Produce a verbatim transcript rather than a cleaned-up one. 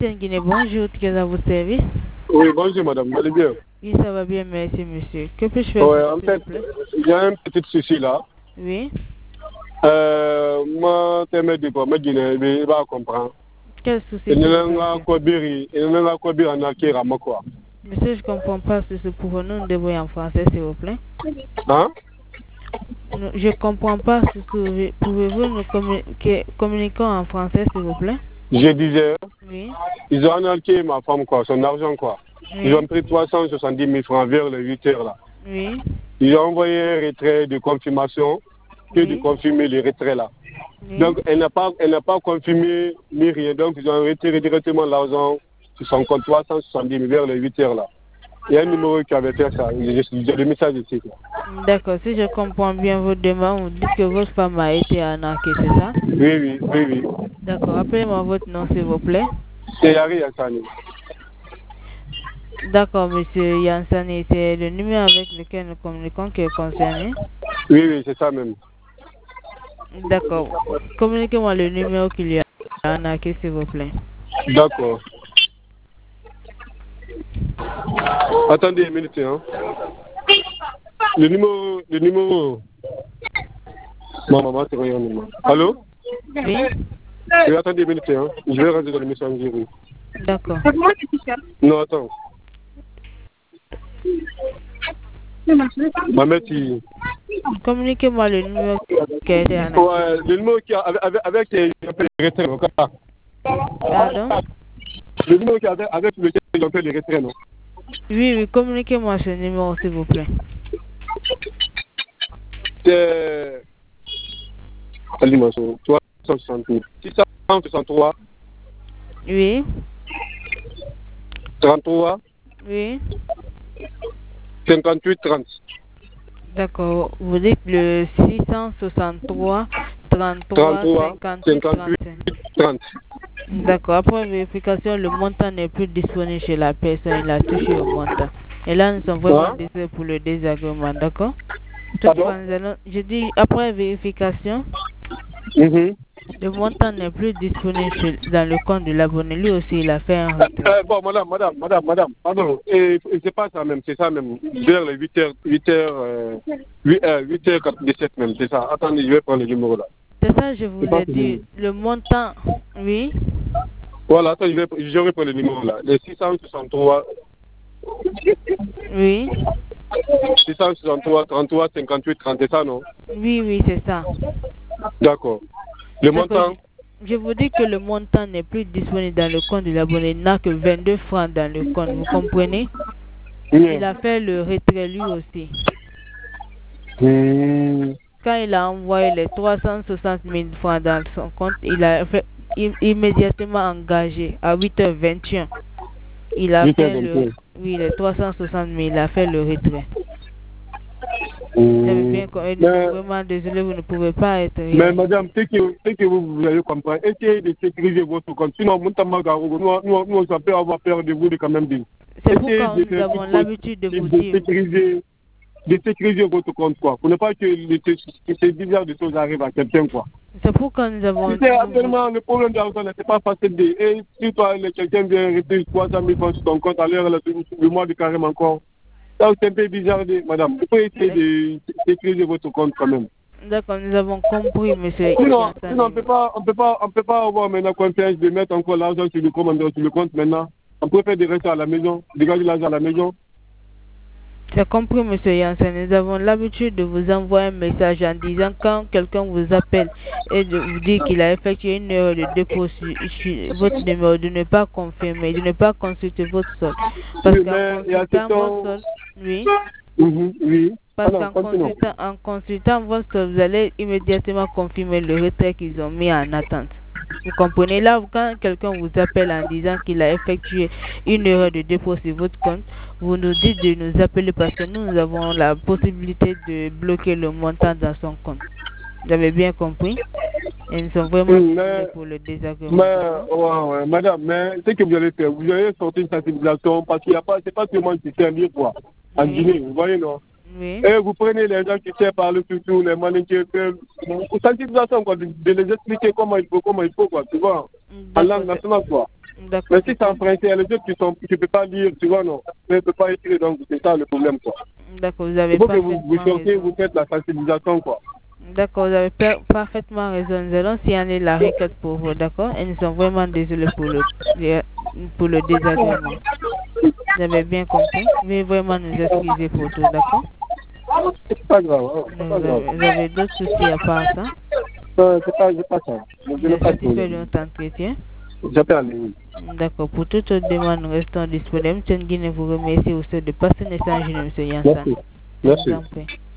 Capitaine Guinée, bonjour, très à vos services. Oui, bonjour madame, vous allez bien? Oui, ça va bien, merci monsieur. Que puis-je faire Ouais, pour en vous, fait, s'il vous plaît? il y a un petit souci là. Oui. Euh, moi, tu me dis quoi, mais Guinée, il va comprendre. Quel souci, Il s'il n'y vous a plaît, pas monsieur? quoi dire, il n'y a pas quoi dire en acquis à moi quoi. Monsieur, je ne comprends pas ce que pour nous devons en français, s'il vous plaît. Hein? Nous- Je ne comprends pas ce que pouvez-vous nous communiquer, communiquer en français, s'il vous plaît? Je disais, Oui. ils ont annoncé ma femme quoi, son argent quoi. Ils Oui. ont pris trois cent soixante-dix mille francs vers les huit heures là. Oui. Ils ont envoyé un retrait de confirmation que de Oui. confirmer le retrait là. Oui. Donc elle n'a pas, elle n'a pas confirmé ni rien. Donc ils ont retiré directement l'argent sur son compte trois cent soixante-dix mille vers les huit heures là. Il y a un numéro qui avait fait ça. J'ai le message ici. D'accord, si je comprends bien votre demande, vous dites que votre femme a été arnaquée, c'est ça? Oui, oui, oui, oui. D'accord, appelez-moi votre nom, s'il vous plaît. C'est Yari Hassani. D'accord, monsieur Yansani, c'est le numéro avec lequel nous communiquons qui est concerné. Oui, oui, c'est ça même. D'accord. Communiquez-moi le numéro qu'il y a arnaqué, s'il vous plaît. D'accord. Attendez une minute, hein. Le numéro, le numéro. Ma maman, c'est rien. Allô? Oui? Oui, attendez une minute, hein. Je vais rentrer dans le messagerie. D'accord. Non, attends. Maman, tu... Communiquez-moi le numéro qui a été arnaqué. Ouais, le numéro qui a, avec, avec, avec les retraits, non? Pardon? Le numéro qui a avec, avec lequel ils ont fait les retraits, non? Oui, oui, communiquez-moi ce numéro, s'il vous plaît. C'est... Dis-moi ça. trois cent soixante-trois. six cent soixante-trois. Oui? trente-trois. Oui? cinquante-huit trente. D'accord. Vous dites le six cent soixante-trois, trente-trois, cinquante-huit, trente-cinq. trente. D'accord. Après vérification, le montant n'est plus disponible chez la personne. Il a touché au montant. Et là, nous sommes vraiment Hein? désolés pour le désagrément. D'accord? Pardon? Toutefois, nous allons, je dis, après vérification, Mm-hmm. le montant n'est plus disponible chez- dans le compte de l'abonné. Lui aussi, il a fait un retrait. Euh, bon, madame, madame, madame, madame, pardon. Et, et c'est pas ça même, c'est ça même. Vers les huit heures, huit heures, euh, huit heures, huit heures dix-sept même, c'est ça. Attendez, je vais prendre le numéro là. C'est ça, je vous C'est pas ai ce dit. numéro. Le montant, oui? Voilà, attends, je vais, je vais prendre le numéro là. Le six cent soixante-trois, Oui? six cent soixante-trois, trente-trois, cinquante-huit, trente, c'est ça, non? Oui, oui, c'est ça. D'accord. Le D'accord, montant? je, je vous dis que le montant n'est plus disponible dans le compte de l'abonné. Il n'a que vingt-deux francs dans le compte. Vous comprenez? Oui. Il a fait le retrait lui aussi. Mmh. Quand il a envoyé les trois cent soixante mille francs dans son compte, il a fait im- immédiatement engagé à huit heures vingt et un. Il a fait le, oui, les trois cent soixante mille, il a fait le retrait. Mmh. J'avais bien compris. Nous sommes vraiment désolés, vous ne pouvez pas être. Mais madame, c'est que, c'est que vous, vous allez comprendre. Essayez de sécuriser votre compte. Sinon, nous, nous, nous, nous, ça peut avoir peur de vous de quand même dire. C'est pourquoi nous avons l'habitude de vous dire. Sécuriser, de sécuriser votre compte, quoi. Pour ne pas que, que ces bizarres de choses arrivent à quelqu'un, quoi. C'est pourquoi nous avons. C'est actuellement le problème d'argent, c'est pas facile de. Et si toi, quelqu'un vient retirer trois cent mille francs sur ton compte à l'heure, le mois de carême encore. Ça, c'est un peu bizarre, de, madame. Vous pouvez essayer de sécuriser votre compte quand même. D'accord, nous avons compris, monsieur. Sinon, sinon on ne peut pas, on peut pas, on peut pas avoir maintenant confiance de mettre encore l'argent sur le compte, sur le compte maintenant. On peut faire des restes à la maison, dégager l'argent à la maison. J'ai compris, monsieur Yansen. Nous avons l'habitude de vous envoyer un message en disant quand quelqu'un vous appelle et de vous dire qu'il a effectué une erreur de dépôt sur, sur votre numéro, de ne pas confirmer, de ne pas consulter votre solde. Parce Oui, qu'en consultant votre solde, oui. Mm-hmm, oui. Parce qu'en consultant, en consultant votre solde, vous allez immédiatement confirmer le retrait qu'ils ont mis en attente. Vous comprenez? Là, quand quelqu'un vous appelle en disant qu'il a effectué une erreur de dépôt sur votre compte, vous nous dites de nous appeler parce que nous, nous avons la possibilité de bloquer le montant dans son compte. Vous avez bien compris? Et nous sommes vraiment oui, mais, pour le désagrément. Mais, ouais, ouais, madame, mais ce que vous allez faire, vous allez sortir une sensibilisation parce qu'il n'y a pas, c'est pas tout le monde qui sait mieux, quoi. En oui. Guinée, vous voyez, non? Oui. Et vous prenez les gens qui savent parler surtout, les mannequins, sensibilisation, quoi, de, de les expliquer comment il faut, comment il faut, quoi, tu vois, en langue nationale, quoi. D'accord. Mais si c'est en français, il y a les autres qui sont, tu peux pas lire, tu vois, non. Tu ne peux pas écrire, donc c'est ça le problème, quoi. D'accord, vous avez Il faut que parfaitement vous, vous sortez, raison. vous faites la sensibilisation, quoi. D'accord, vous avez per- parfaitement raison. Nous allons signaler la requête pour vous, d'accord? Et nous sommes vraiment désolés pour le, pour le désagrément. Vous avez bien compris? Veuillez vraiment nous excuser pour tout, d'accord? C'est pas grave, hein, c'est Vous pas grave. avez, vous avez d'autres soucis à part ça? Euh, c'est pas, c'est pas ça. Je Vous n'ai êtes pas de satisfait de problème. notre entretien? J'appelle à lui. D'accord, pour toute autre demande, nous restons disponibles. Tiens, vous remercie aussi de passer un message, M. Yansan. Merci. Merci. Je vous en prie.